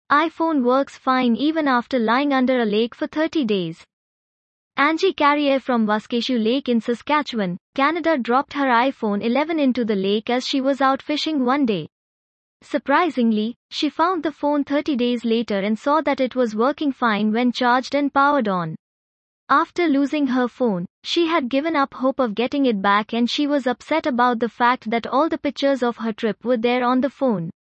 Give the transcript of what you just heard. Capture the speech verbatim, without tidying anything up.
iPhone works fine even after lying under a lake for thirty days. Angie Carrier from Waskesiu Lake in Saskatchewan, Canada dropped her iPhone eleven into the lake as she was out fishing one day. Surprisingly, she found the phone thirty days later and saw that it was working fine when charged and powered on. After losing her phone, she had given up hope of getting it back and she was upset about the fact that all the pictures of her trip were there on the phone.